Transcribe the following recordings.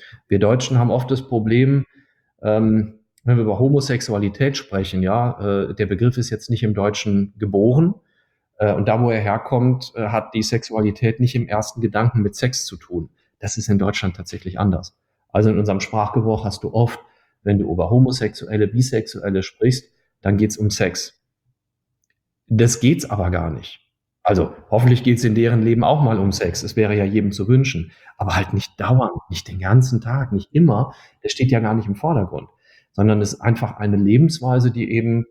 Wir Deutschen haben oft das Problem, wenn wir über Homosexualität sprechen, ja, der Begriff ist jetzt nicht im Deutschen geboren. Und da, wo er herkommt, hat die Sexualität nicht im ersten Gedanken mit Sex zu tun. Das ist in Deutschland tatsächlich anders. Also in unserem Sprachgebrauch hast du oft, wenn du über Homosexuelle, Bisexuelle sprichst, dann geht's um Sex. Das geht's aber gar nicht. Also hoffentlich geht's in deren Leben auch mal um Sex. Es wäre ja jedem zu wünschen. Aber halt nicht dauernd, nicht den ganzen Tag, nicht immer. Das steht ja gar nicht im Vordergrund. Sondern es ist einfach eine Lebensweise, die eben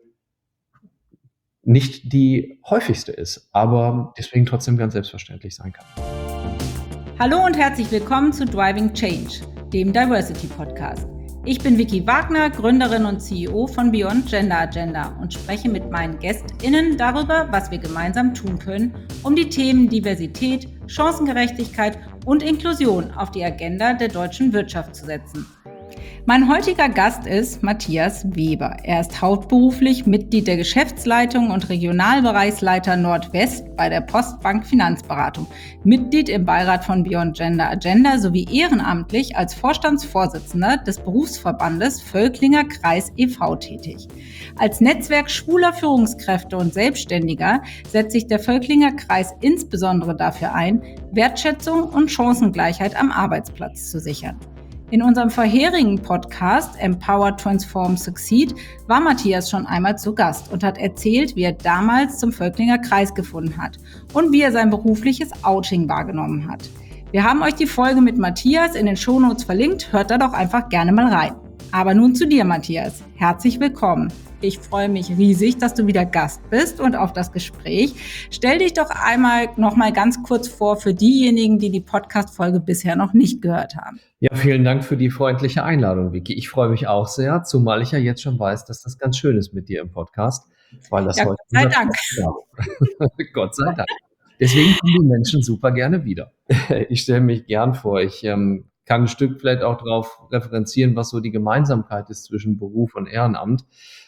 nicht die häufigste ist, aber deswegen trotzdem ganz selbstverständlich sein kann. Hallo und herzlich willkommen zu Driving Change, dem Diversity Podcast. Ich bin Vicky Wagner, Gründerin und CEO von Beyond Gender Agenda und spreche mit meinen GästInnen darüber, was wir gemeinsam tun können, um die Themen Diversität, Chancengerechtigkeit und Inklusion auf die Agenda der deutschen Wirtschaft zu setzen. Mein heutiger Gast ist Matthias Weber. Er ist hauptberuflich Mitglied der Geschäftsleitung und Regionalbereichsleiter Nordwest bei der Postbank Finanzberatung, Mitglied im Beirat von Beyond Gender Agenda sowie ehrenamtlich als Vorstandsvorsitzender des Berufsverbandes Völklinger Kreis e.V. tätig. Als Netzwerk schwuler Führungskräfte und Selbstständiger setzt sich der Völklinger Kreis insbesondere dafür ein, Wertschätzung und Chancengleichheit am Arbeitsplatz zu sichern. In unserem vorherigen Podcast Empower, Transform, Succeed war Matthias schon einmal zu Gast und hat erzählt, wie er damals zum Völklinger Kreis gefunden hat und wie er sein berufliches Outing wahrgenommen hat. Wir haben euch die Folge mit Matthias in den Shownotes verlinkt, hört da doch einfach gerne mal rein. Aber nun zu dir, Matthias. Herzlich willkommen. Ich freue mich riesig, dass du wieder Gast bist und auf das Gespräch. Stell dich doch einmal noch mal ganz kurz vor für diejenigen, die die Podcast-Folge bisher noch nicht gehört haben. Ja, vielen Dank für die freundliche Einladung, Vicky. Ich freue mich auch sehr, zumal ich ja jetzt schon weiß, dass das ganz schön ist mit dir im Podcast, weil das heute Gott sei Dank. Gott sei Dank. Deswegen kommen die Menschen super gerne wieder. Ich stelle mich gern vor. Ich kann ein Stück vielleicht auch darauf referenzieren, was so die Gemeinsamkeit ist zwischen Beruf und Ehrenamt.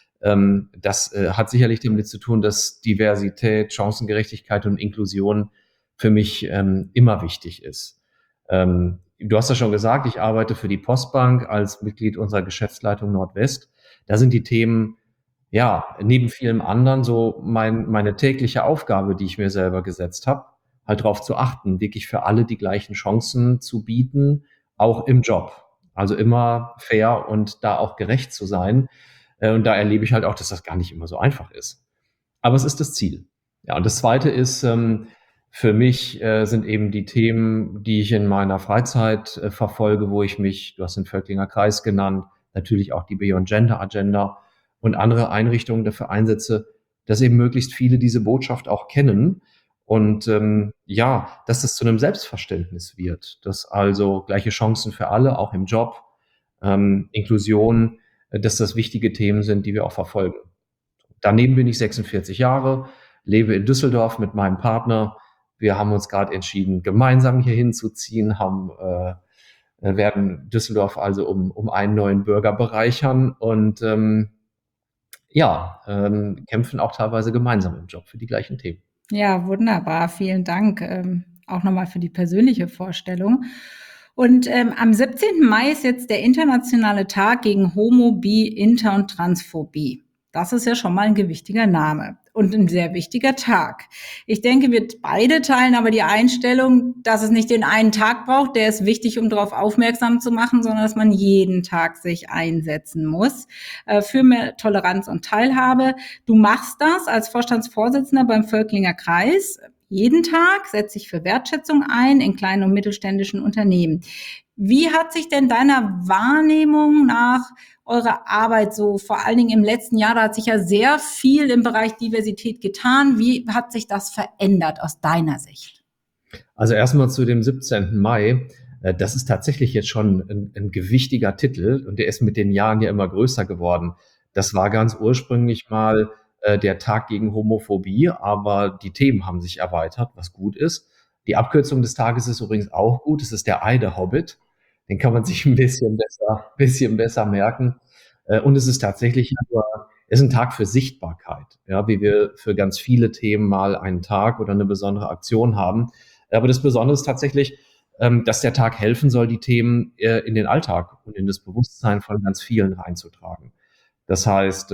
Das hat sicherlich damit zu tun, dass Diversität, Chancengerechtigkeit und Inklusion für mich immer wichtig ist. Du hast ja schon gesagt, ich arbeite für die Postbank als Mitglied unserer Geschäftsleitung Nordwest. Da sind die Themen, ja, neben vielem anderen so meine tägliche Aufgabe, die ich mir selber gesetzt habe, halt darauf zu achten, wirklich für alle die gleichen Chancen zu bieten, auch im Job. Also immer fair und da auch gerecht zu sein. Und da erlebe ich halt auch, dass das gar nicht immer so einfach ist. Aber es ist das Ziel. Ja, und das Zweite ist, für mich sind eben die Themen, die ich in meiner Freizeit verfolge, wo ich mich, du hast den Völklinger Kreis genannt, natürlich auch die Beyond Gender Agenda und andere Einrichtungen dafür einsetze, dass eben möglichst viele diese Botschaft auch kennen und dass es zu einem Selbstverständnis wird, dass also gleiche Chancen für alle, auch im Job, Inklusion, dass das wichtige Themen sind, die wir auch verfolgen. Daneben bin ich 46 Jahre, lebe in Düsseldorf mit meinem Partner. Wir haben uns gerade entschieden, gemeinsam hier hinzuziehen, werden Düsseldorf also um einen neuen Bürger bereichern und kämpfen auch teilweise gemeinsam im Job für die gleichen Themen. Ja, wunderbar. Vielen Dank auch nochmal für die persönliche Vorstellung. Und am 17. Mai ist jetzt der internationale Tag gegen Homo, Bi, Inter- und Transphobie. Das ist ja schon mal ein gewichtiger Name und ein sehr wichtiger Tag. Ich denke, wir beide teilen aber die Einstellung, dass es nicht den einen Tag braucht, der ist wichtig, um darauf aufmerksam zu machen, sondern dass man jeden Tag sich einsetzen muss für mehr Toleranz und Teilhabe. Du machst das als Vorstandsvorsitzender beim Völklinger Kreis. Jeden Tag setzt sich für Wertschätzung ein in kleinen und mittelständischen Unternehmen. Wie hat sich denn deiner Wahrnehmung nach eure Arbeit so, vor allen Dingen im letzten Jahr, da hat sich ja sehr viel im Bereich Diversität getan. Wie hat sich das verändert aus deiner Sicht? Also erstmal zu dem 17. Mai. Das ist tatsächlich jetzt schon ein gewichtiger Titel und der ist mit den Jahren ja immer größer geworden. Das war ganz ursprünglich mal der Tag gegen Homophobie, aber die Themen haben sich erweitert, was gut ist. Die Abkürzung des Tages ist übrigens auch gut. Es ist der Eidehobbit. Den kann man sich ein bisschen besser merken. Und es ist tatsächlich ist ein Tag für Sichtbarkeit, ja, wie wir für ganz viele Themen mal einen Tag oder eine besondere Aktion haben. Aber das Besondere ist tatsächlich, dass der Tag helfen soll, die Themen in den Alltag und in das Bewusstsein von ganz vielen reinzutragen. Das heißt,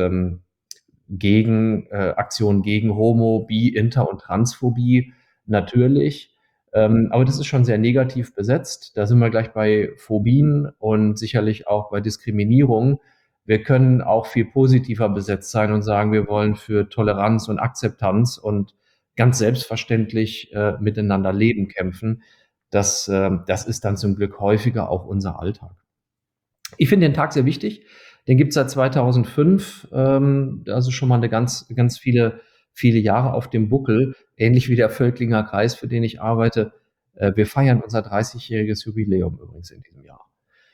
Aktionen gegen Homo-, Bi-, Inter- und Transphobie natürlich. Aber das ist schon sehr negativ besetzt. Da sind wir gleich bei Phobien und sicherlich auch bei Diskriminierung. Wir können auch viel positiver besetzt sein und sagen, wir wollen für Toleranz und Akzeptanz und ganz selbstverständlich miteinander leben kämpfen. Das ist dann zum Glück häufiger auch unser Alltag. Ich finde den Tag sehr wichtig. Den gibt's seit 2005, also schon mal eine ganz viele Jahre auf dem Buckel, ähnlich wie der Völklinger Kreis, für den ich arbeite. Wir feiern unser 30-jähriges Jubiläum übrigens in diesem Jahr.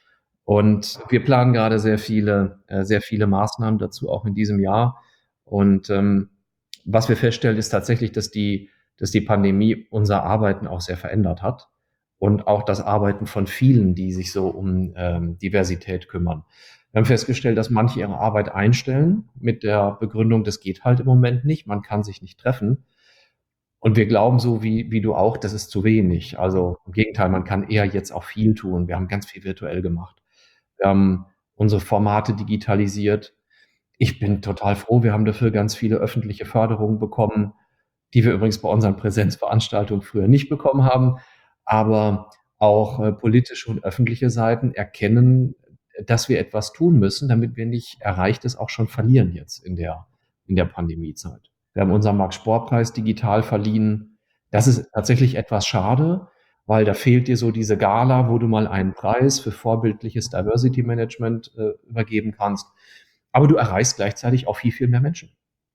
Und wir planen gerade sehr viele Maßnahmen dazu, auch in diesem Jahr. Und was wir feststellen, ist tatsächlich, dass die Pandemie unser Arbeiten auch sehr verändert hat und auch das Arbeiten von vielen, die sich so um Diversität kümmern. Wir haben festgestellt, dass manche ihre Arbeit einstellen mit der Begründung, das geht halt im Moment nicht, man kann sich nicht treffen. Und wir glauben so wie du auch, das ist zu wenig. Also im Gegenteil, man kann eher jetzt auch viel tun. Wir haben ganz viel virtuell gemacht. Wir haben unsere Formate digitalisiert. Ich bin total froh, wir haben dafür ganz viele öffentliche Förderungen bekommen, die wir übrigens bei unseren Präsenzveranstaltungen früher nicht bekommen haben. Aber auch politische und öffentliche Seiten erkennen, dass wir etwas tun müssen, damit wir nicht Erreichtes auch schon verlieren jetzt in der Pandemiezeit. Wir haben unseren Max-Spohr-Preis digital verliehen. Das ist tatsächlich etwas schade, weil da fehlt dir so diese Gala, wo du mal einen Preis für vorbildliches Diversity Management übergeben kannst. Aber du erreichst gleichzeitig auch viel mehr Menschen.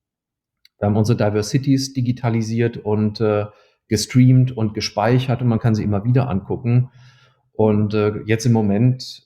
Wir haben unsere Diversities digitalisiert und gestreamt und gespeichert und man kann sie immer wieder angucken. Und jetzt im Moment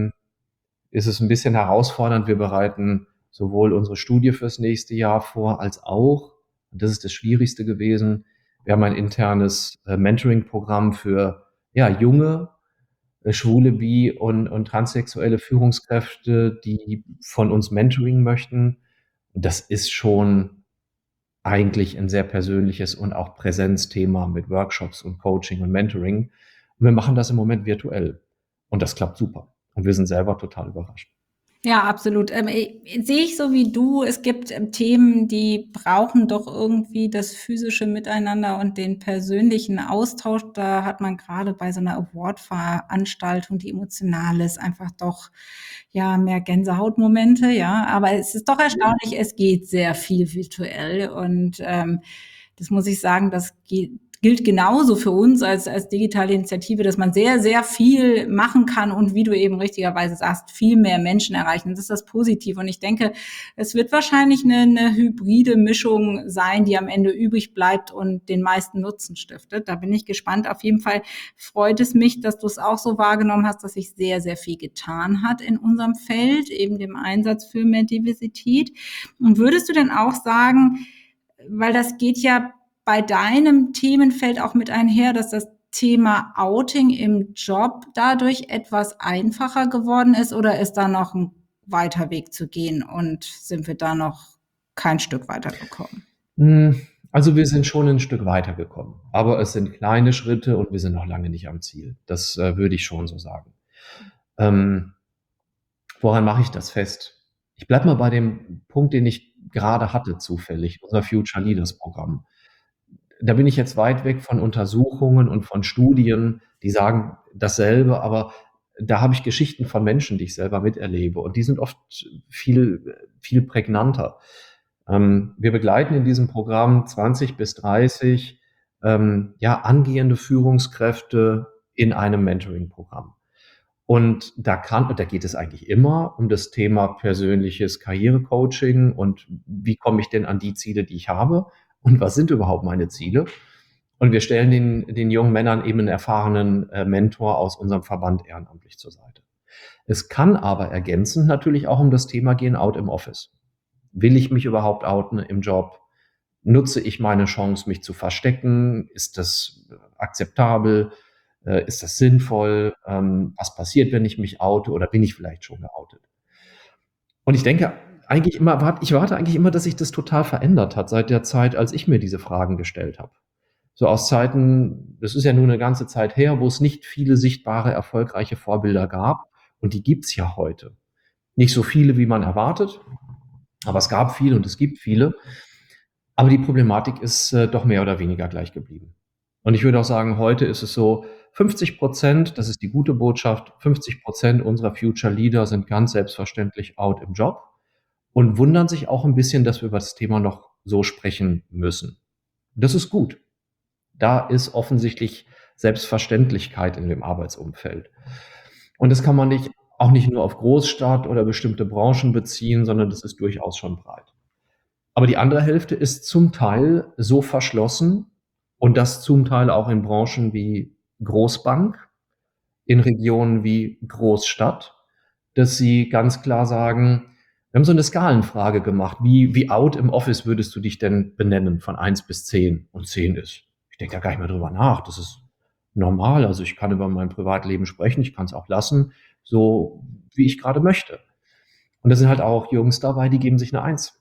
ist es ein bisschen herausfordernd. Wir bereiten sowohl unsere Studie fürs nächste Jahr vor, als auch, und das ist das Schwierigste gewesen, wir haben ein internes Mentoring-Programm für junge schwule, bi- und transsexuelle Führungskräfte, die von uns Mentoring möchten. Und das ist schon eigentlich ein sehr persönliches und auch Präsenzthema mit Workshops und Coaching und Mentoring. Und wir machen das im Moment virtuell. Und das klappt super. Und wir sind selber total überrascht. Ja, absolut. Sehe ich so wie du. Es gibt Themen, die brauchen doch irgendwie das physische Miteinander und den persönlichen Austausch. Da hat man gerade bei so einer Award-Veranstaltung, die emotional ist, einfach doch mehr Gänsehautmomente. Ja, aber es ist doch erstaunlich. Es geht sehr viel virtuell und das muss ich sagen, das gilt genauso für uns als digitale Initiative, dass man sehr, sehr viel machen kann und wie du eben richtigerweise sagst, viel mehr Menschen erreichen. Das ist das Positive. Und ich denke, es wird wahrscheinlich eine hybride Mischung sein, die am Ende übrig bleibt und den meisten Nutzen stiftet. Da bin ich gespannt. Auf jeden Fall freut es mich, dass du es auch so wahrgenommen hast, dass sich sehr, sehr viel getan hat in unserem Feld, eben dem Einsatz für mehr Diversität. Und würdest du denn auch sagen, weil das geht ja bei deinem Themenfeld auch mit einher, dass das Thema Outing im Job dadurch etwas einfacher geworden ist, oder ist da noch ein weiter Weg zu gehen und sind wir da noch kein Stück weitergekommen? Also wir sind schon ein Stück weitergekommen, aber es sind kleine Schritte und wir sind noch lange nicht am Ziel. Das würde ich schon so sagen. Woran mache ich das fest? Ich bleibe mal bei dem Punkt, den ich gerade hatte zufällig, unser Future Leaders Programm. Da bin ich jetzt weit weg von Untersuchungen und von Studien, die sagen dasselbe, aber da habe ich Geschichten von Menschen, die ich selber miterlebe, und die sind oft viel prägnanter. Wir begleiten in diesem Programm 20 bis 30 angehende Führungskräfte in einem Mentoring-Programm. Und da geht es eigentlich immer um das Thema persönliches Karrierecoaching und wie komme ich denn an die Ziele, die ich habe, und was sind überhaupt meine Ziele? Und wir stellen den jungen Männern eben einen erfahrenen Mentor aus unserem Verband ehrenamtlich zur Seite. Es kann aber ergänzend natürlich auch um das Thema gehen, out im Office. Will ich mich überhaupt outen im Job? Nutze ich meine Chance, mich zu verstecken? Ist das akzeptabel? Ist das sinnvoll? Was passiert, wenn ich mich oute, oder bin ich vielleicht schon geoutet? Und ich denke ich warte eigentlich immer, dass sich das total verändert hat seit der Zeit, als ich mir diese Fragen gestellt habe. so aus Zeiten, das ist ja nun eine ganze Zeit her, wo es nicht viele sichtbare, erfolgreiche Vorbilder gab. Und die gibt's ja heute. Nicht so viele, wie man erwartet, aber es gab viele und es gibt viele. Aber die Problematik ist doch mehr oder weniger gleich geblieben. Und ich würde auch sagen, heute ist es so, 50%, das ist die gute Botschaft, 50% unserer Future Leader sind ganz selbstverständlich out im Job und wundern sich auch ein bisschen, dass wir über das Thema noch so sprechen müssen. Das ist gut. Da ist offensichtlich Selbstverständlichkeit in dem Arbeitsumfeld. Und das kann man auch nicht nur auf Großstadt oder bestimmte Branchen beziehen, sondern das ist durchaus schon breit. Aber die andere Hälfte ist zum Teil so verschlossen und das zum Teil auch in Branchen wie Großbank, in Regionen wie Großstadt, dass sie ganz klar sagen, wir haben so eine Skalenfrage gemacht. Wie out im Office würdest du dich denn benennen von 1 bis 10? Und 10 ist, ich denke da gar nicht mehr drüber nach. Das ist normal. Also ich kann über mein Privatleben sprechen. Ich kann es auch lassen, so wie ich gerade möchte. Und da sind halt auch Jungs dabei, die geben sich eine 1.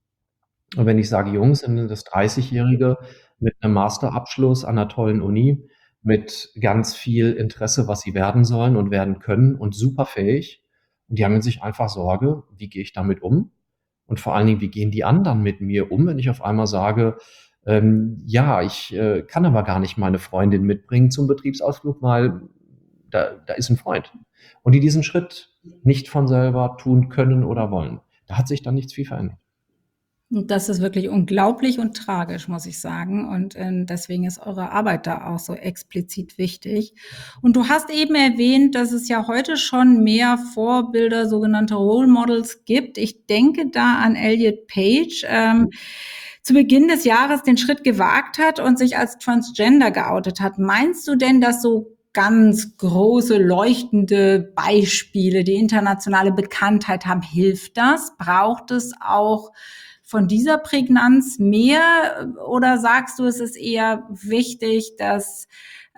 Und wenn ich sage Jungs, dann sind das 30-Jährige mit einem Masterabschluss an einer tollen Uni, mit ganz viel Interesse, was sie werden sollen und werden können und super fähig. Und die haben in sich einfach Sorge, wie gehe ich damit um? Und vor allen Dingen, wie gehen die anderen mit mir um, wenn ich auf einmal sage, ja, ich kann aber gar nicht meine Freundin mitbringen zum Betriebsausflug, weil da ist ein Freund. Und die diesen Schritt nicht von selber tun können oder wollen. Da hat sich dann nichts viel verändert. Und das ist wirklich unglaublich und tragisch, muss ich sagen. Und deswegen ist eure Arbeit da auch so explizit wichtig. Und du hast eben erwähnt, dass es ja heute schon mehr Vorbilder, sogenannte Role Models gibt. Ich denke da an Elliot Page, zu Beginn des Jahres den Schritt gewagt hat und sich als Transgender geoutet hat. Meinst du denn, dass so ganz große, leuchtende Beispiele, die internationale Bekanntheit haben, hilft das? Braucht es auch von dieser Prägnanz mehr oder sagst du, es ist eher wichtig, dass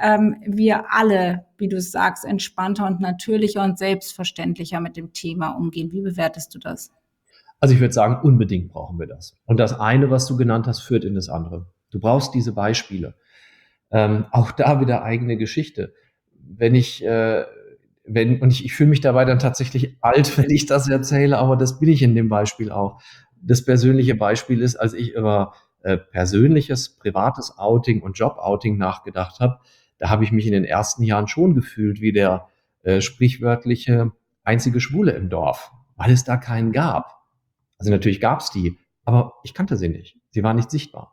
wir alle, wie du sagst, entspannter und natürlicher und selbstverständlicher mit dem Thema umgehen? Wie bewertest du das? Also ich würde sagen, unbedingt brauchen wir das. Und das eine, was du genannt hast, führt in das andere. Du brauchst diese Beispiele. Auch da wieder eigene Geschichte. Ich fühle mich dabei dann tatsächlich alt, wenn ich das erzähle, aber das bin ich in dem Beispiel auch. Das persönliche Beispiel ist, als ich über persönliches, privates Outing und Job-Outing nachgedacht habe, da habe ich mich in den ersten Jahren schon gefühlt wie der sprichwörtliche einzige Schwule im Dorf, weil es da keinen gab. Also natürlich gab es die, aber ich kannte sie nicht. Sie war nicht sichtbar.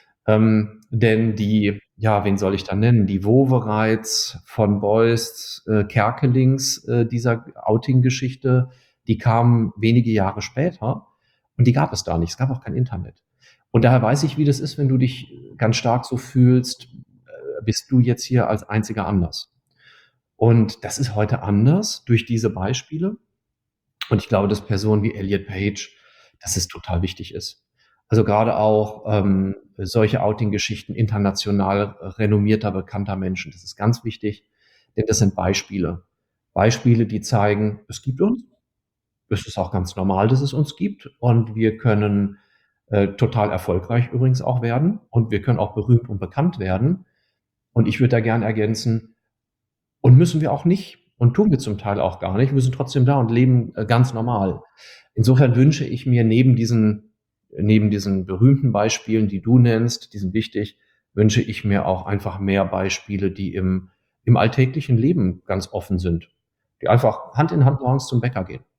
Denn wen soll ich da nennen? Die Wowereits, von Beust, Kerkelings dieser Outing-Geschichte, die kamen wenige Jahre später und die gab es da nicht. Es gab auch kein Internet. Und daher weiß ich, wie das ist, wenn du dich ganz stark so fühlst, bist du jetzt hier als Einziger anders. Und das ist heute anders durch diese Beispiele. Und ich glaube, dass Personen wie Elliot Page, dass es total wichtig ist. Also gerade auch solche Outing-Geschichten international renommierter, bekannter Menschen, das ist ganz wichtig, denn das sind Beispiele. Beispiele, die zeigen, es gibt uns, es ist auch ganz normal, dass es uns gibt und wir können total erfolgreich übrigens auch werden und wir können auch berühmt und bekannt werden. Und ich würde da gern ergänzen, und müssen wir auch nicht und tun wir zum Teil auch gar nicht. Wir sind trotzdem da und leben ganz normal. Insofern wünsche ich mir neben diesen berühmten Beispielen, die du nennst, die sind wichtig, wünsche ich mir auch einfach mehr Beispiele, die im alltäglichen Leben ganz offen sind, die einfach Hand in Hand morgens zum Bäcker gehen.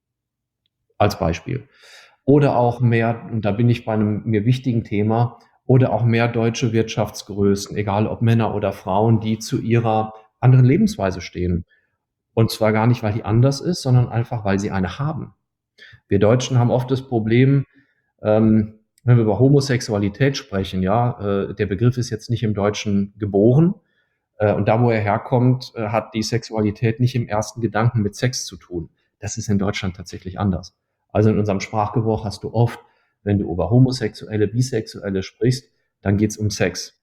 Als Beispiel. Oder auch mehr, und da bin ich bei einem mir wichtigen Thema, oder auch mehr deutsche Wirtschaftsgrößen, egal ob Männer oder Frauen, die zu ihrer anderen Lebensweise stehen. Und zwar gar nicht, weil die anders ist, sondern einfach, weil sie eine haben. Wir Deutschen haben oft das Problem, wenn wir über Homosexualität sprechen, der Begriff ist jetzt nicht im Deutschen geboren. Und da, wo er herkommt, hat die Sexualität nicht im ersten Gedanken mit Sex zu tun. Das ist in Deutschland tatsächlich anders. Also in unserem Sprachgebrauch hast du oft, wenn du über Homosexuelle, Bisexuelle sprichst, dann geht's um Sex.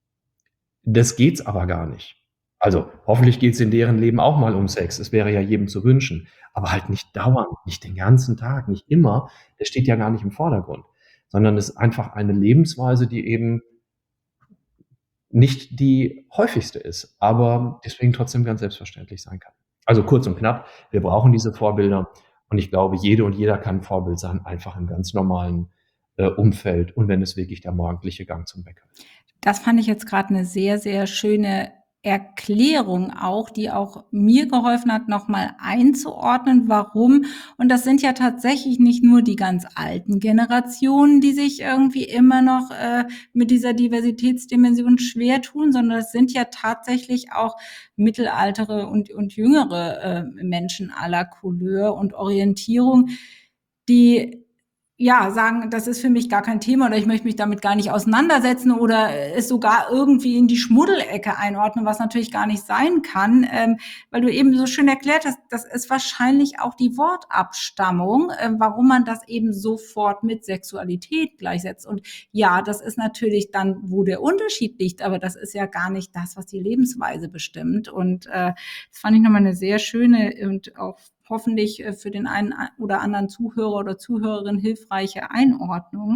Das geht's aber gar nicht. Also hoffentlich geht's in deren Leben auch mal um Sex. Es wäre ja jedem zu wünschen. Aber halt nicht dauernd, nicht den ganzen Tag, nicht immer. Das steht ja gar nicht im Vordergrund. Sondern es ist einfach eine Lebensweise, die eben nicht die häufigste ist, aber deswegen trotzdem ganz selbstverständlich sein kann. Also kurz und knapp, wir brauchen diese Vorbilder und ich glaube, jede und jeder kann Vorbild sein, einfach im ganz normalen Umfeld und wenn es wirklich der morgendliche Gang zum Bäcker ist. Das fand ich jetzt gerade eine sehr, sehr schöne Erklärung auch, die auch mir geholfen hat, noch mal einzuordnen, warum. Und das sind ja tatsächlich nicht nur die ganz alten Generationen, die sich irgendwie immer noch mit dieser Diversitätsdimension schwer tun, sondern es sind ja tatsächlich auch mittelaltere und jüngere Menschen aller Couleur und Orientierung, die ja, sagen, das ist für mich gar kein Thema oder ich möchte mich damit gar nicht auseinandersetzen oder es sogar irgendwie in die Schmuddelecke einordnen, was natürlich gar nicht sein kann, weil du eben so schön erklärt hast, das ist wahrscheinlich auch die Wortabstammung, warum man das eben sofort mit Sexualität gleichsetzt. Und ja, das ist natürlich dann, wo der Unterschied liegt, aber das ist ja gar nicht das, was die Lebensweise bestimmt. Und das fand ich nochmal eine sehr schöne und auch hoffentlich für den einen oder anderen Zuhörer oder Zuhörerin hilfreiche Einordnung.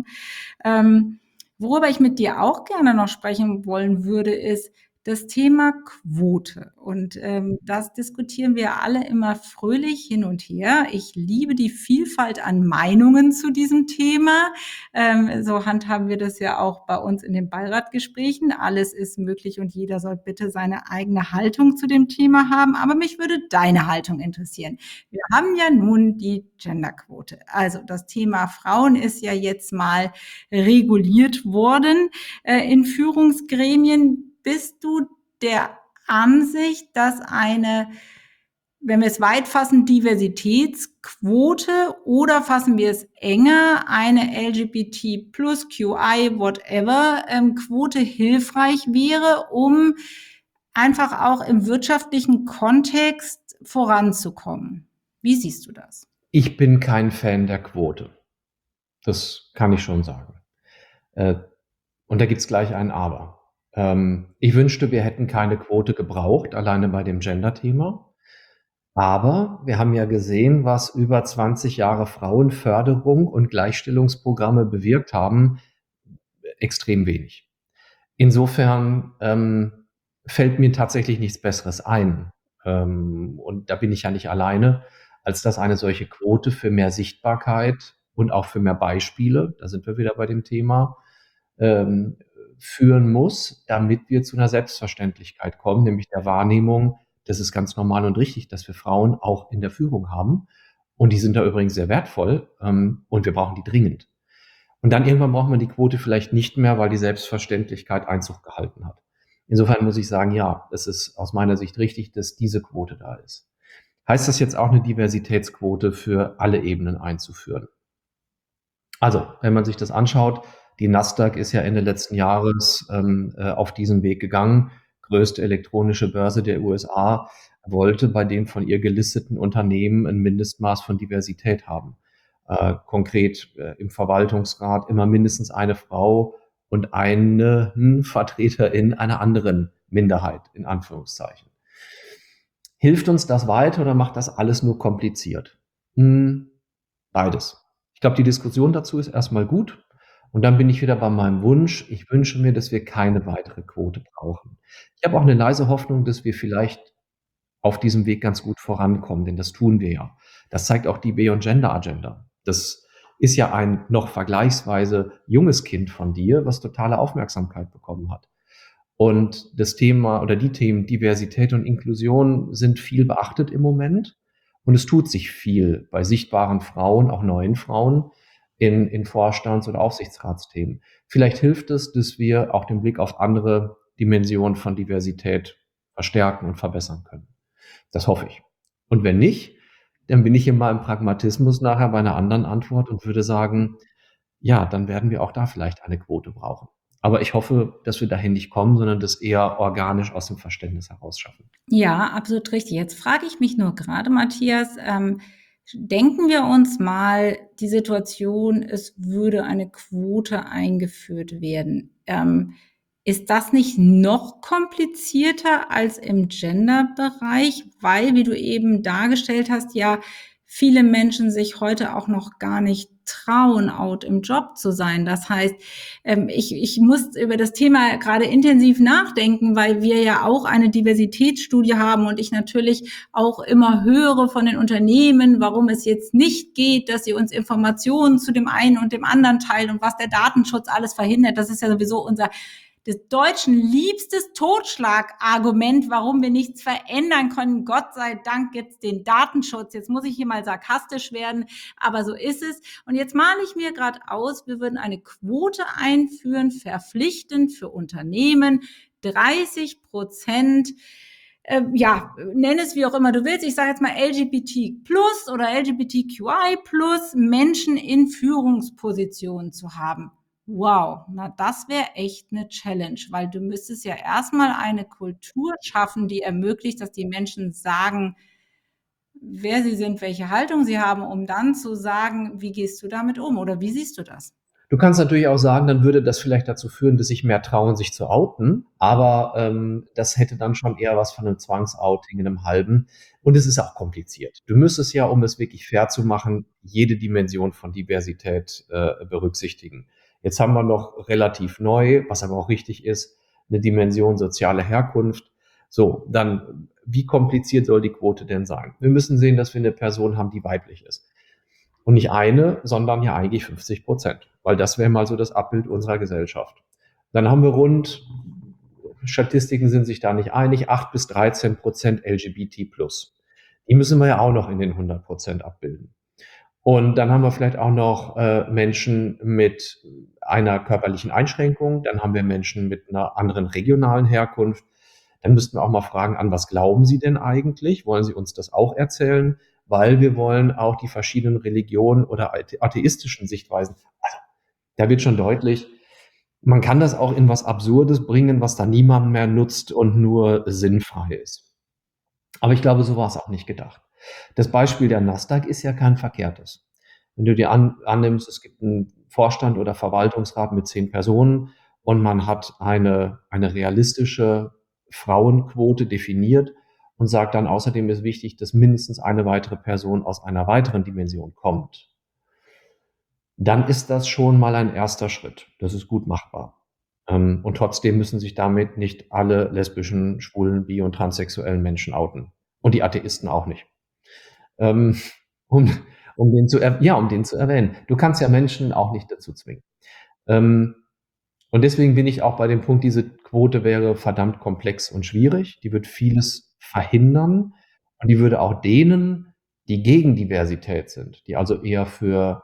Worüber ich mit dir auch gerne noch sprechen wollen würde, ist das Thema Quote. Und das diskutieren wir alle immer fröhlich hin und her. Ich liebe die Vielfalt an Meinungen zu diesem Thema. So handhaben wir das ja auch bei uns in den Beiratgesprächen. Alles ist möglich und jeder soll bitte seine eigene Haltung zu dem Thema haben. Aber mich würde deine Haltung interessieren. Wir haben ja nun die Genderquote. Also das Thema Frauen ist ja jetzt mal reguliert worden in Führungsgremien. Bist du der Ansicht, dass eine, wenn wir es weit fassen, Diversitätsquote oder fassen wir es enger, eine LGBT plus QI, whatever, Quote hilfreich wäre, um einfach auch im wirtschaftlichen Kontext voranzukommen? Wie siehst du das? Ich bin kein Fan der Quote. Das kann ich schon sagen. Und da gibt's gleich ein Aber. Ich wünschte, wir hätten keine Quote gebraucht, alleine bei dem Gender-Thema. Aber wir haben ja gesehen, was über 20 Jahre Frauenförderung und Gleichstellungsprogramme bewirkt haben. Extrem wenig. Insofern fällt mir tatsächlich nichts Besseres ein. Und da bin ich ja nicht alleine, als dass eine solche Quote für mehr Sichtbarkeit und auch für mehr Beispiele, da sind wir wieder bei dem Thema, ähm, führen muss, damit wir zu einer Selbstverständlichkeit kommen, nämlich der Wahrnehmung, das ist ganz normal und richtig, dass wir Frauen auch in der Führung haben. Und die sind da übrigens sehr wertvoll und wir brauchen die dringend. Und dann irgendwann braucht man die Quote vielleicht nicht mehr, weil die Selbstverständlichkeit Einzug gehalten hat. Insofern muss ich sagen, ja, es ist aus meiner Sicht richtig, dass diese Quote da ist. Heißt das jetzt auch eine Diversitätsquote für alle Ebenen einzuführen? Also, wenn man sich das anschaut, die Nasdaq ist ja Ende letzten Jahres auf diesen Weg gegangen. Größte elektronische Börse der USA wollte bei den von ihr gelisteten Unternehmen ein Mindestmaß von Diversität haben. Konkret im Verwaltungsrat immer mindestens eine Frau und eine Vertreterin einer anderen Minderheit, in Anführungszeichen. Hilft uns das weiter oder macht das alles nur kompliziert? Beides. Ich glaube, die Diskussion dazu ist erstmal gut. Und dann bin ich wieder bei meinem Wunsch. Ich wünsche mir, dass wir keine weitere Quote brauchen. Ich habe auch eine leise Hoffnung, dass wir vielleicht auf diesem Weg ganz gut vorankommen, denn das tun wir ja. Das zeigt auch die Beyond Gender Agenda. Das ist ja ein noch vergleichsweise junges Kind von dir, was totale Aufmerksamkeit bekommen hat. Und das Thema oder die Themen Diversität und Inklusion sind viel beachtet im Moment. Und es tut sich viel bei sichtbaren Frauen, auch neuen Frauen in Vorstands- oder Aufsichtsratsthemen. Vielleicht hilft es, dass wir auch den Blick auf andere Dimensionen von Diversität verstärken und verbessern können. Das hoffe ich. Und wenn nicht, dann bin ich in meinem Pragmatismus nachher bei einer anderen Antwort und würde sagen, ja, dann werden wir auch da vielleicht eine Quote brauchen. Aber ich hoffe, dass wir dahin nicht kommen, sondern das eher organisch aus dem Verständnis heraus schaffen. Ja, absolut richtig. Jetzt frage ich mich nur gerade, Matthias, denken wir uns mal die Situation, es würde eine Quote eingeführt werden. Ist das nicht noch komplizierter als im Gender-Bereich, weil, wie du eben dargestellt hast, ja viele Menschen sich heute auch noch gar nicht trauen, out im Job zu sein. Das heißt, ich muss über das Thema gerade intensiv nachdenken, weil wir ja auch eine Diversitätsstudie haben und ich natürlich auch immer höre von den Unternehmen, warum es jetzt nicht geht, dass sie uns Informationen zu dem einen und dem anderen teilen und was der Datenschutz alles verhindert. Das ist ja sowieso unser des Deutschen liebstes Totschlagargument, warum wir nichts verändern können. Gott sei Dank gibt's den Datenschutz. Jetzt muss ich hier mal sarkastisch werden, aber so ist es. Und jetzt male ich mir gerade aus, wir würden eine Quote einführen, verpflichtend für Unternehmen, 30%, ja, nenn es wie auch immer du willst. Ich sage jetzt mal LGBT plus oder LGBTQI plus Menschen in Führungspositionen zu haben. Wow, na das wäre echt eine Challenge, weil du müsstest ja erstmal eine Kultur schaffen, die ermöglicht, dass die Menschen sagen, wer sie sind, welche Haltung sie haben, um dann zu sagen, wie gehst du damit um oder wie siehst du das? Du kannst natürlich auch sagen, dann würde das vielleicht dazu führen, dass sich mehr trauen, sich zu outen, aber das hätte dann schon eher was von einem Zwangsouting in einem halben. Und es ist auch kompliziert. Du müsstest ja, um es wirklich fair zu machen, jede Dimension von Diversität berücksichtigen. Jetzt haben wir noch relativ neu, was aber auch richtig ist, eine Dimension soziale Herkunft. So, dann, wie kompliziert soll die Quote denn sein? Wir müssen sehen, dass wir eine Person haben, die weiblich ist. Und nicht eine, sondern ja eigentlich 50%, weil das wäre mal so das Abbild unserer Gesellschaft. Dann haben wir Statistiken sind sich da nicht einig, 8-13% LGBT+. Die müssen wir ja auch noch in den 100% abbilden. Und dann haben wir vielleicht auch noch Menschen mit einer körperlichen Einschränkung, dann haben wir Menschen mit einer anderen regionalen Herkunft. Dann müssten wir auch mal fragen, an was glauben Sie denn eigentlich? Wollen Sie uns das auch erzählen? Weil wir wollen auch die verschiedenen Religionen oder atheistischen Sichtweisen. Also, da wird schon deutlich, man kann das auch in was Absurdes bringen, was da niemand mehr nutzt und nur sinnfrei ist. Aber ich glaube, so war es auch nicht gedacht. Das Beispiel der Nasdaq ist ja kein verkehrtes. Wenn du dir annimmst, es gibt einen Vorstand oder Verwaltungsrat mit 10 Personen und man hat eine realistische Frauenquote definiert und sagt dann, außerdem ist wichtig, dass mindestens eine weitere Person aus einer weiteren Dimension kommt, dann ist das schon mal ein erster Schritt. Das ist gut machbar. Und trotzdem müssen sich damit nicht alle lesbischen, schwulen, bi- und transsexuellen Menschen outen. Und die Atheisten auch nicht. Ähm, um, um den zu erwähnen. Du kannst ja Menschen auch nicht dazu zwingen. Und deswegen bin ich auch bei dem Punkt, diese Quote wäre verdammt komplex und schwierig. Die wird vieles verhindern und die würde auch denen, die gegen Diversität sind, die also eher für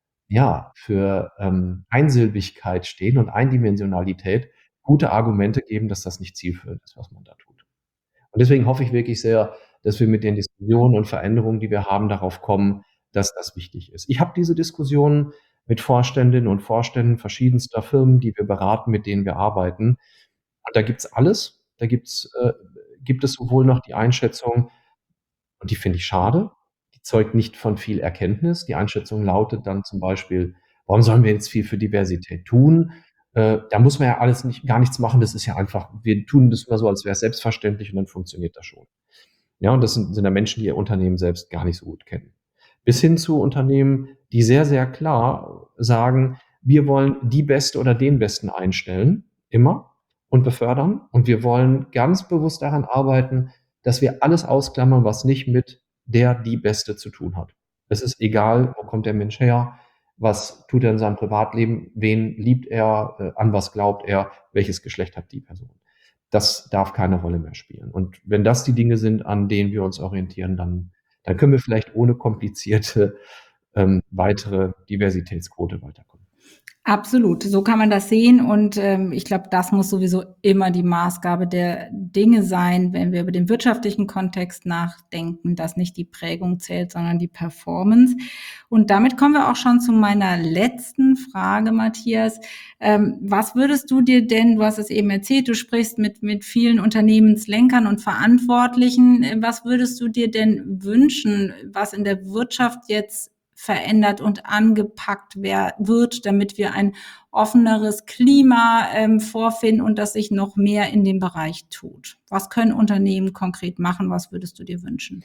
Einsilbigkeit stehen und Eindimensionalität, gute Argumente geben, dass das nicht zielführend ist, was man da tut. Und deswegen hoffe ich wirklich sehr, dass wir mit den Diskussionen und Veränderungen, die wir haben, darauf kommen, dass das wichtig ist. Ich habe diese Diskussionen mit Vorständinnen und Vorständen verschiedenster Firmen, die wir beraten, mit denen wir arbeiten. Und da gibt's alles. Gibt es sowohl noch die Einschätzung, und die finde ich schade. Die zeugt nicht von viel Erkenntnis. Die Einschätzung lautet dann zum Beispiel, warum sollen wir jetzt viel für Diversität tun? Da muss man ja gar nichts machen. Das ist ja einfach, wir tun das immer so, als wäre es selbstverständlich und dann funktioniert das schon. Ja, und das sind ja Menschen, die ihr Unternehmen selbst gar nicht so gut kennen. Bis hin zu Unternehmen, die sehr, sehr klar sagen, wir wollen die Beste oder den Besten einstellen, immer und befördern. Und wir wollen ganz bewusst daran arbeiten, dass wir alles ausklammern, was nicht mit die Beste zu tun hat. Es ist egal, wo kommt der Mensch her, was tut er in seinem Privatleben, wen liebt er, an was glaubt er, welches Geschlecht hat die Person. Das darf keine Rolle mehr spielen. Und wenn das die Dinge sind, an denen wir uns orientieren, dann können wir vielleicht ohne komplizierte weitere Diversitätsquote weiterkommen. Absolut, so kann man das sehen und ich glaube, das muss sowieso immer die Maßgabe der Dinge sein, wenn wir über den wirtschaftlichen Kontext nachdenken, dass nicht die Prägung zählt, sondern die Performance. Und damit kommen wir auch schon zu meiner letzten Frage, Matthias. Was würdest du dir denn, du hast es eben erzählt, du sprichst mit vielen Unternehmenslenkern und Verantwortlichen, was würdest du dir denn wünschen, was in der Wirtschaft jetzt verändert und angepackt wird, damit wir ein offeneres Klima vorfinden und dass sich noch mehr in dem Bereich tut? Was können Unternehmen konkret machen? Was würdest du dir wünschen?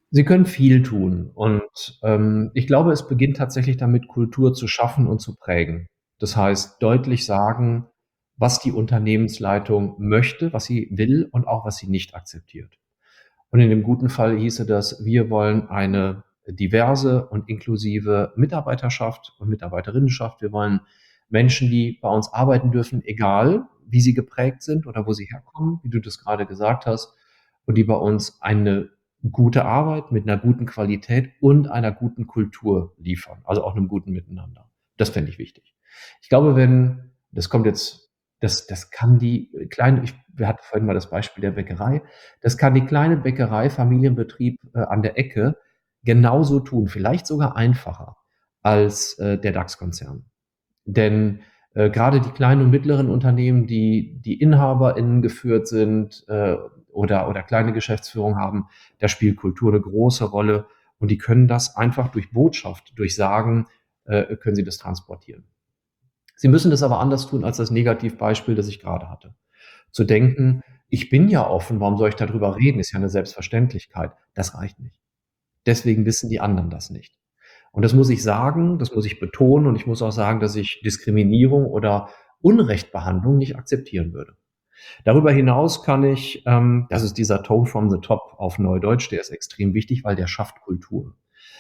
Sie können viel tun und, ich glaube, es beginnt tatsächlich damit, Kultur zu schaffen und zu prägen. Das heißt, deutlich sagen, was die Unternehmensleitung möchte, was sie will und auch was sie nicht akzeptiert. Und in dem guten Fall hieße das: Wir wollen eine diverse und inklusive Mitarbeiterschaft und Mitarbeiterinnenschaft. Wir wollen Menschen, die bei uns arbeiten dürfen, egal wie sie geprägt sind oder wo sie herkommen, wie du das gerade gesagt hast, und die bei uns eine gute Arbeit mit 'ner guten Qualität und einer guten Kultur liefern, also auch 'nem guten Miteinander. Das fände ich wichtig. Ich glaube, wenn das kommt jetzt das kann die kleine wir hatten vorhin mal das Beispiel der Bäckerei. Das kann die kleine Bäckerei, Familienbetrieb, an der Ecke genauso tun, vielleicht sogar einfacher als, der DAX-Konzern. Denn, grade die kleinen und mittleren Unternehmen, die InhaberInnen geführt sind, oder kleine Geschäftsführung haben, da spielt Kultur 'ne große Rolle und die können das einfach durch Botschaft, durch Sagen, können sie das transportieren. Sie müssen das aber anders tun als das Negativbeispiel, das ich grade hatte. Zu denken: „Ich bin ja offen, warum soll ich da drüber reden? Ist ja 'ne Selbstverständlichkeit.“ Das reicht nicht. Deswegen wissen die anderen das nicht. Und das muss ich sagen, das muss ich betonen und ich muss auch sagen, dass ich Diskriminierung oder Unrechtbehandlung nicht akzeptieren würde. Darüber hinaus kann ich das ist dieser Tone from the top auf Neudeutsch, der ist extrem wichtig, weil der schafft Kultur.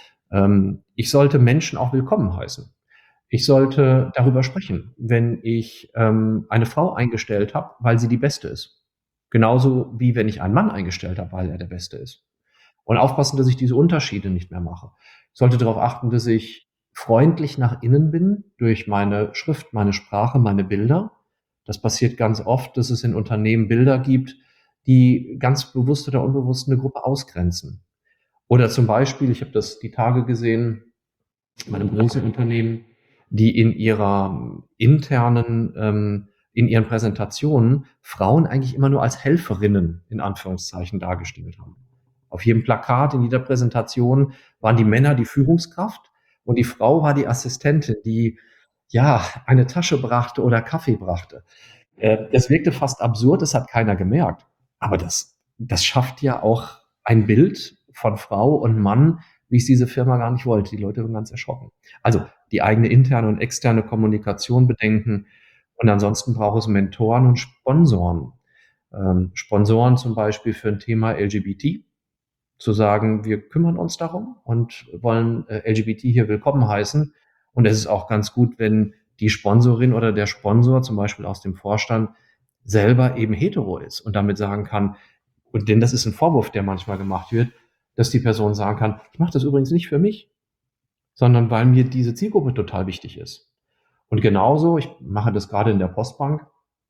Ich sollte Menschen auch willkommen heißen. Ich sollte darüber sprechen, wenn ich, eine Frau eingestellt habe, weil sie die Beste ist. Genauso wie wenn ich einen Mann eingestellt habe, weil er der Beste ist. Und aufpassen, dass ich diese Unterschiede nicht mehr mache. Ich sollte darauf achten, dass ich freundlich nach innen bin durch meine Schrift, meine Sprache, meine Bilder. Das passiert ganz oft, dass es in Unternehmen Bilder gibt, die ganz bewusst oder unbewusst 'ne Gruppe ausgrenzen. Oder zum Beispiel, ich habe das die Tage gesehen in meinem großen Unternehmen, die in ihrer internen in ihren Präsentationen Frauen eigentlich immer nur als Helferinnen in Anführungszeichen dargestellt haben. Auf jedem Plakat, in jeder Präsentation waren die Männer die Führungskraft und die Frau war die Assistentin, die, ja, eine Tasche brachte oder Kaffee brachte. Das wirkte fast absurd, das hat keiner gemerkt. Aber das schafft ja auch ein Bild von Frau und Mann, wie es diese Firma gar nicht wollte. Die Leute waren ganz erschrocken. Also, die eigene interne und externe Kommunikation bedenken und ansonsten braucht es Mentoren und Sponsoren. Sponsoren zum Beispiel für 'n Thema LGBT, zu sagen: „Wir kümmern uns darum und wollen, LGBT hier willkommen heißen.“ Und es ist auch ganz gut, wenn die Sponsorin oder der Sponsor, zum Beispiel aus dem Vorstand, selber eben hetero ist und damit sagen kann und denn das ist 'n Vorwurf, der manchmal gemacht wird, dass die Person sagen kann: „Ich mache das übrigens nicht für mich, sondern weil mir diese Zielgruppe total wichtig ist.“ Und genauso, ich mache das grade in der Postbank,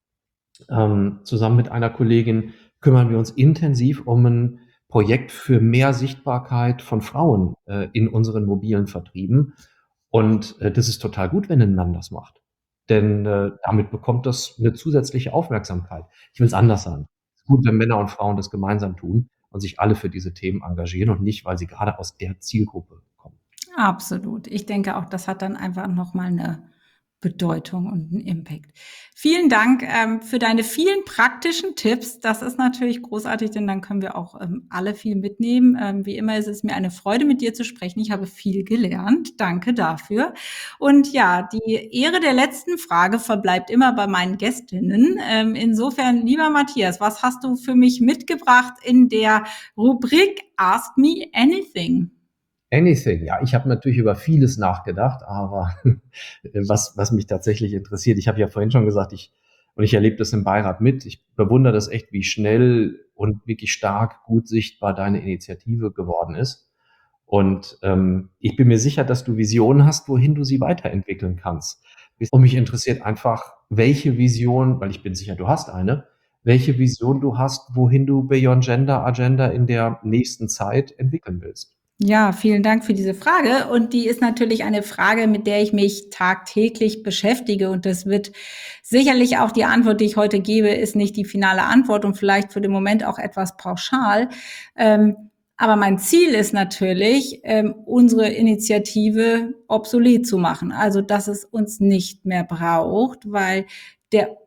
zusammen mit einer Kollegin kümmern wir uns intensiv um 'n Projekt für mehr Sichtbarkeit von Frauen, in unseren mobilen Vertrieben. Und, das ist total gut, wenn 'n Mann das macht, denn, damit bekommt das 'ne zusätzliche Aufmerksamkeit. Ich will's anders sagen. Es ist gut, wenn Männer und Frauen das gemeinsam tun und sich alle für diese Themen engagieren und nicht, weil sie grade aus der Zielgruppe kommen. Absolut. Ich denke auch, das hat dann einfach noch mal 'ne Bedeutung und 'n Impact. Vielen Dank, für deine vielen praktischen Tipps. Das ist natürlich großartig, denn dann können wir auch, alle viel mitnehmen. Wie immer ist es mir eine Freude, mit dir zu sprechen. Ich habe viel gelernt. Danke dafür. Und ja, die Ehre der letzten Frage verbleibt immer bei meinen Gästinnen. Insofern, lieber Matthias, was hast du für mich mitgebracht in der Rubrik Ask Me Anything? Anything. Ja, ich habe natürlich über vieles nachgedacht, aber was mich tatsächlich interessiert, ich habe ja vorhin schon gesagt, ich erlebe das im Beirat mit. Ich bewundere das echt, wie schnell und wirklich stark gut sichtbar deine Initiative geworden ist. Und, ich bin mir sicher, dass du Visionen hast, wohin du sie weiterentwickeln kannst. Und mich interessiert einfach, welche Vision, weil ich bin sicher, du hast eine, welche Vision du hast, wohin du Beyond Gender Agenda in der nächsten Zeit entwickeln willst. Ja, vielen Dank für diese Frage. Und die ist natürlich eine Frage, mit der ich mich tagtäglich beschäftige. Und das wird sicherlich auch die Antwort, die ich heute gebe, ist nicht die finale Antwort und vielleicht für den Moment auch etwas pauschal. Aber mein Ziel ist natürlich, unsere Initiative obsolet zu machen. Also, dass es uns nicht mehr braucht, weil der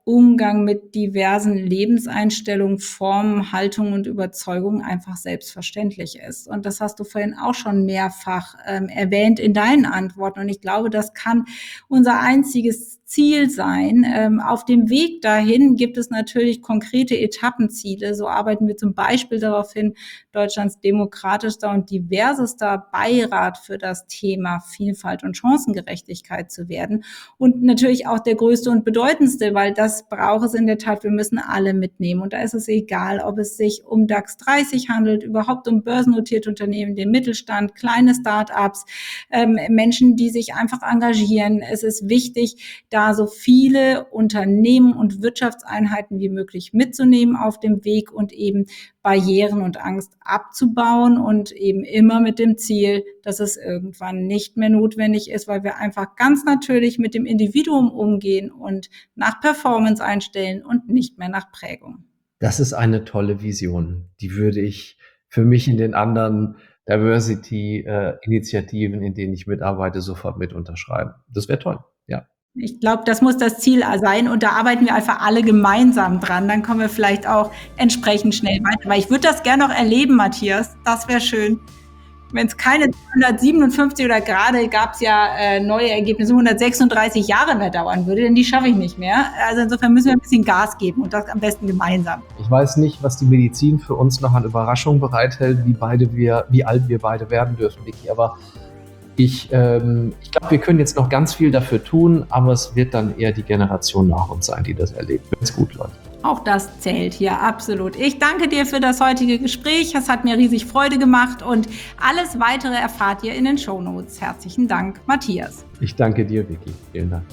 Umgang mit diversen Lebenseinstellungen, Formen, Haltungen und Überzeugungen einfach selbstverständlich ist. Und das hast du vorhin auch schon mehrfach erwähnt in deinen Antworten. Und ich glaube, das kann unser einziges Ziel sein. Auf dem Weg dahin gibt es natürlich konkrete Etappenziele. So arbeiten wir zum Beispiel darauf hin, Deutschlands demokratischster und diversester Beirat für das Thema Vielfalt und Chancengerechtigkeit zu werden. Und natürlich auch der größte und bedeutendste, weil das braucht es in der Tat. Wir müssen alle mitnehmen. Und da ist es egal, ob es sich um DAX 30 handelt, überhaupt um börsennotierte Unternehmen, den Mittelstand, kleine Start-ups, Menschen, die sich einfach engagieren. Es ist wichtig, da so viele Unternehmen und Wirtschaftseinheiten wie möglich mitzunehmen auf dem Weg und eben Barrieren und Angst abzubauen und eben immer mit dem Ziel, dass es irgendwann nicht mehr notwendig ist, weil wir einfach ganz natürlich mit dem Individuum umgehen und nach Performance einstellen und nicht mehr nach Prägung. Das ist eine tolle Vision. Die würde ich für mich in den anderen Diversity-Initiativen, in denen ich mitarbeite, sofort mit unterschreiben. Das wäre toll, ja. Ich glaube, das muss das Ziel sein und da arbeiten wir einfach alle gemeinsam dran. Dann kommen wir vielleicht auch entsprechend schnell weiter. Weil ich würde das gerne noch erleben, Matthias. Das wäre schön. Wenn es keine 157 oder gerade gab es ja neue Ergebnisse, 136 Jahre mehr dauern würde, denn die schaffe ich nicht mehr. Also insofern müssen wir ein bisschen Gas geben und das am besten gemeinsam. Ich weiß nicht, was die Medizin für uns noch an Überraschungen bereithält, wie alt wir beide werden dürfen, Vicky, aber ich glaube, wir können jetzt noch ganz viel dafür tun, aber es wird dann eher die Generation nach uns sein, die das erlebt, wenn es gut läuft. Auch das zählt hier, absolut. Ich danke dir für das heutige Gespräch. Es hat mir riesig Freude gemacht und alles Weitere erfahrt ihr in den Shownotes. Herzlichen Dank, Matthias. Ich danke dir, Vicky. Vielen Dank.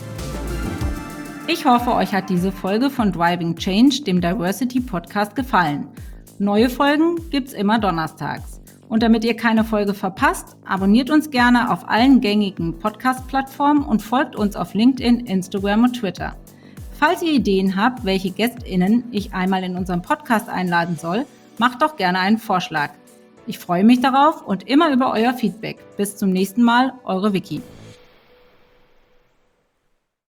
Ich hoffe, euch hat diese Folge von Driving Change, dem Diversity Podcast, gefallen. Neue Folgen gibt's immer donnerstags. Und damit ihr keine Folge verpasst, abonniert uns gerne auf allen gängigen Podcast-Plattformen und folgt uns auf LinkedIn, Instagram und Twitter. Falls ihr Ideen habt, welche GästInnen ich einmal in unserem Podcast einladen soll, macht doch gerne einen Vorschlag. Ich freue mich darauf und immer über euer Feedback. Bis zum nächsten Mal, eure Vicky.